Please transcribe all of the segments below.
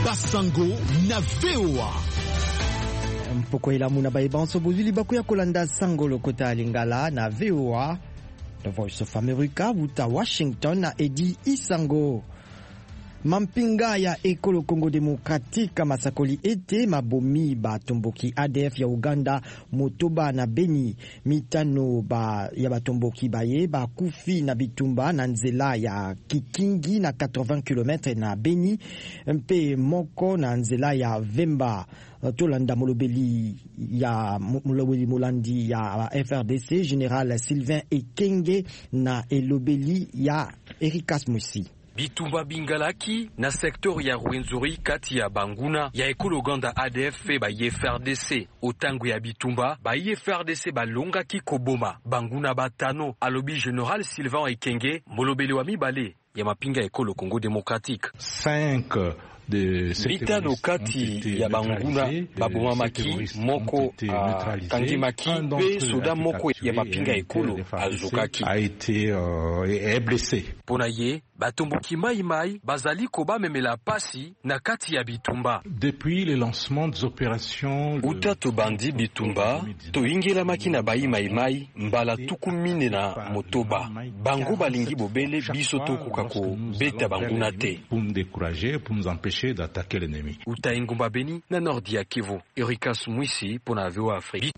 Basango na VOA. Mpoko elamu na baibanso bozuli bakuya kolanda sango lokota lingala na VOA. The Voice of America vuta Washington na Edi Isango. Mampinga ya ekolo Congo Democratique masakoli ete mabomi batomboki ADF ya Uganda Motoba na Beni mitano ya batomboki baye bakufi na bitumba na nzela ya Kikingi na 80 km na Beni mpe moko na nzela ya Vemba tolanda molobeli molandi ya FRDC General Sylvain Ekenge na elobeli ya Erikas Musi. Bitumba bingalaki na sektor ya Rwenzori kati ya Banguna ya ekolo Uganda ADF ba FRDC otango ya bitumba ba FRDC balonga ki koboma Banguna batano alobi General Sylvain Ekenge molobeli wa mibale ya mapinga ekolo Congo Démocratique. 5 mitano kati ya Banguna babomamaki moko kangimaki pe soda moko ya mapinga ekolo azokaki a été blessé. Pona ye batomboki mai bazali koba memela pasi na kati ya bitumba. Depuis le lancement des opérations utato bandi bitumba to ingela makina bayi mai mbala tukumine na Motoba bango balingi bobele biso tokukako beta Banguna te pour me décourager, pour nous empêcher d'attaquer l'ennemi. Utaingumba Beni na Nordia Kivu. Erikas Mwisi pona VOA Afrique.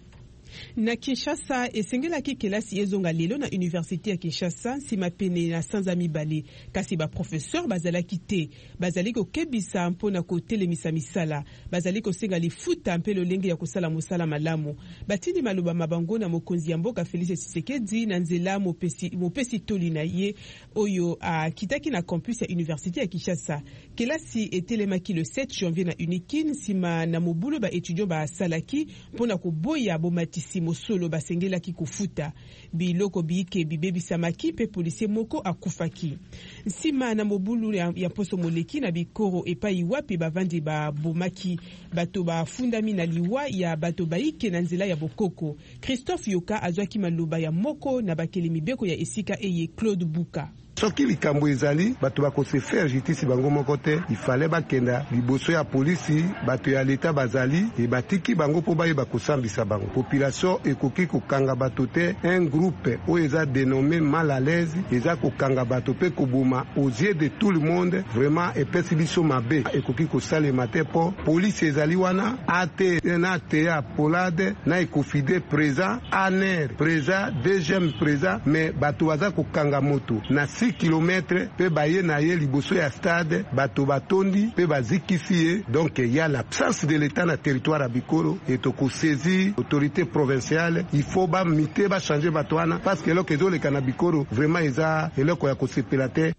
Na Kinshasa esengelaki kelasi ezonga lelo na Université ya Kinshasa sima pene na sanza mibale kasi ba professeur bazalaki te bazali ko kebisa mpona ko telemisa misala bazali ko senga lifuta mpelo lenge ya kusala musala malamu batindi maloba mabango na mokonzi ya mboka Félix Tshisekedi na nzela mopesi toli na ye oyo kitaki na campus ya Université ya Kinshasa. Kelasi etelemaki le 7 janvier na Unikin sima na mobulo ba étudiant ba salaki mpona ko boya bomati Simosolo basengelaki kufuta biloko biike bibebisamaki pe policier moko akufaki nsima na mobulu ya poso moleki na bikoro epai wapi bavandi babomaki bato bafundami na liwa ya bato baike na nzela ya bokoko. Christophe Yoka azwaki maloba ya moko na bakeli mibeko ya esika eye Claude Buka. Soki likambo ezali bato bakose faire justice bango moko te ifale bakenda liboso ya polisi bato ya leta bazali e batiki bango po baye bakosambisa bango population ekoki kokanga bato te un groupe oyo eza dénommé mal à l'aise eza kokanga bato pe koboma aux yeux de tout le monde vraiment epesi biso mabe ekoki kosalema te po polisi ezali wana ate na te ya polade na ekofide présent aner présent deuxième présent mais bato baza kokanga moto na kilomètres pe baye na ye liboso ya stade bato batondi pe bazikisi ye donc il y a l'absence de l'état na territoire à Bikoro et to ko saisir autorité provinciale il faut ba mité ba changer bato wana parce que eloko ezoleka na Bikoro vraiment eza eloko ya kosepela te.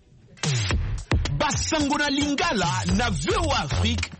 Basango na Lingala na VOA Afrique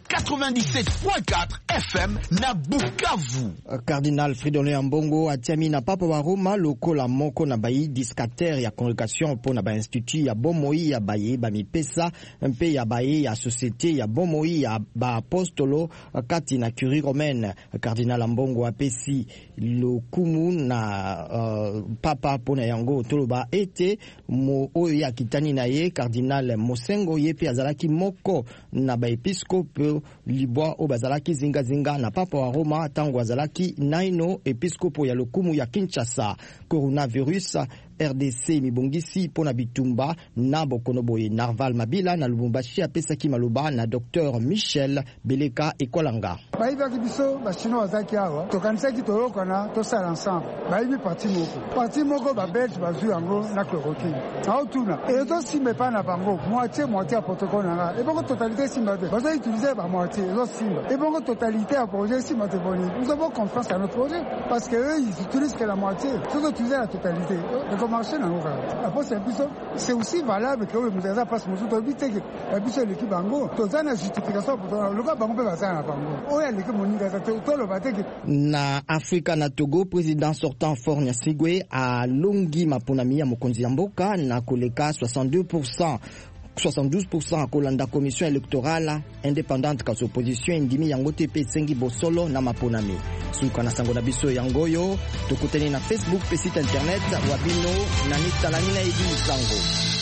97.4 FM na Bukavu. Cardinal Fridolin Ambongo atiami na papa wa Roma lokola moko na bayi discater ya congregation po na ba institut ya bomoi ya baye ba mipesa mpe ya baye ya société ya bomoi ya ba apostolo kati na curie romaine. Cardinal Ambongo apesi lokumu na papa po na yango toloba ete mo oyo ya kitani na ye Cardinal Mosengo ye pe azalaki moko na ba episcope libwa o bazalaki zinga na papa wa Roma tango azalaki naino episkopo ya lokumu ya Kinshasa. Coronavirus RDC mibongisi pona bitumba na bokonoboye Narval Mabila na Lubumbashi apesaki maloba na Dr Michel Beleka Ekolanga. Baiba kibiso ba chino azaki awa tokanisa ki toloko na to sala ensemble baibi parti moko ba belge ba zu yango na chloroquine autuna et to simbe pa na bango moitié à protocole na et bongo totalité simba de baza utiliser ba moitié zo simba et bongo totalité à projet simba te boni nous avons confiance à notre projet parce que eux ils utilisent que la moitié tout utiliser la totalité marché na ngoka après c'est aussi valable que vous avez pas ce moto bité que la biso l'équipe bango tozana justification pour le cas bango pe bazana bango oya l'équipe monika ça to le bateke na Afrika na Togo président sortant Fornia Sigwe a longi maponami ya mokonzi ya mboka na koleka 72% kolanda commission électorale indépendante ka opposition indimi yango te pe sengi bosolo na maponami suka na sango na biso yangoyo tokuteni na Facebook pe site internet wabino na nitalani na Edi Sango.